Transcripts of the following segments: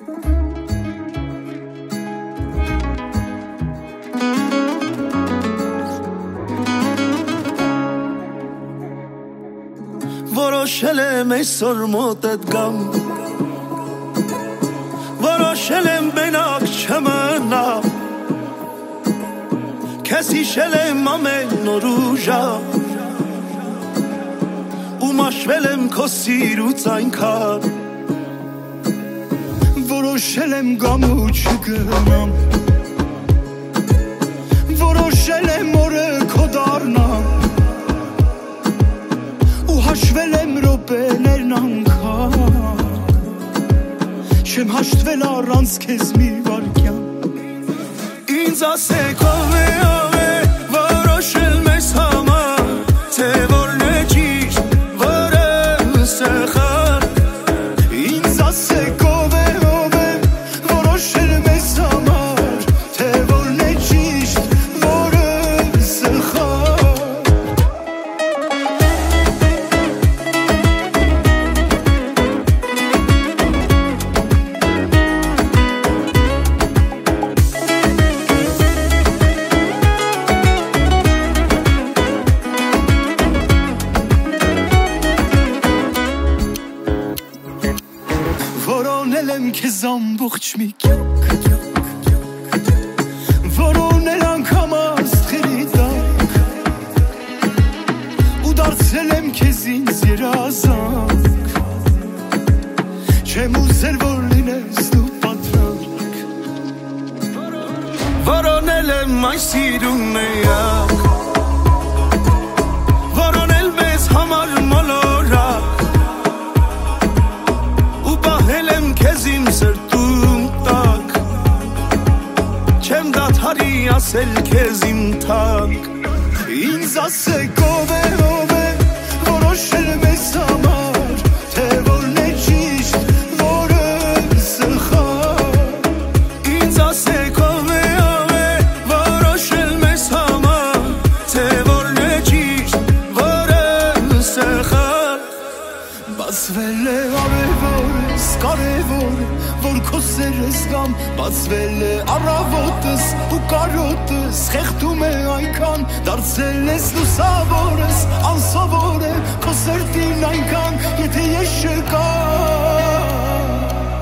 Որոշել եմ այսօր մոտդ գամ, որոշել եմ բենակ չմնամ, քեզ հիշել եմ ամեն օր ու ժամ, ու մաշվել եմ քո սիրուց այնքան, որոշել եմ գամ ու չգնամ, որոշել եմ օրը քո դառնամ, հաշվել եմ րոպեներն անգամ, չեմ հաշտվել առանց քեզ մի վայրկյան, ինձ ասեք ով է, որոշել մեզ համար, թե որն է ճիշտ, որը սխալ, ինձ ասեք ով է, որոշել մեզ համար, թե որն է ճիշտ, որը սխալ. Որոնել եմ քեզ ամբողջ մի կյանք, որոնել անգամ աստղերի տակ, ու դարձել եմ քեզ ինձ երազանք, չեմ ուզել որ լինես դու պատրանք, որոնել եմ այս սիրուն միակ, որոնել մեզ համար մոլորակ, քեզ իմ սրտում տակ, չեմ դադարի ասել քեզ իմ թանկ, ինձ ասեք ով է, որոշել մեզ համար, թե որն է ճիշտ, որը սխալ, ինձ ասեք ով է, որոշել մեզ համար, թե որն է ճիշտ, որը սխալ, բացվել է արևորս, կարևոր է, որ քո սերը զգամ, բացվել է առավոտս ու կարոտս, խեղդում է այնքան, դարձել ես լուսավորս, անսովոր է քո սրտին այնքան, եթե ես չկամ,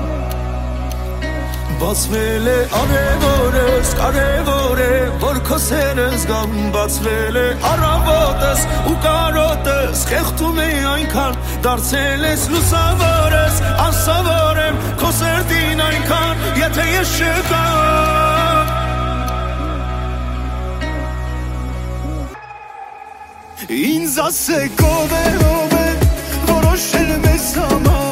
բացվել է արևորս, կարևոր է, որ քո սերը զգամ, բացվել է առավոտս ու կարոտս, խեղդում է այնքան, դարձել ես լուսավորս, անսովոր եմ քո սրտին այնքան, եթե ես չկամ, ինձ ասեք ով է, որոշել մեզ համար,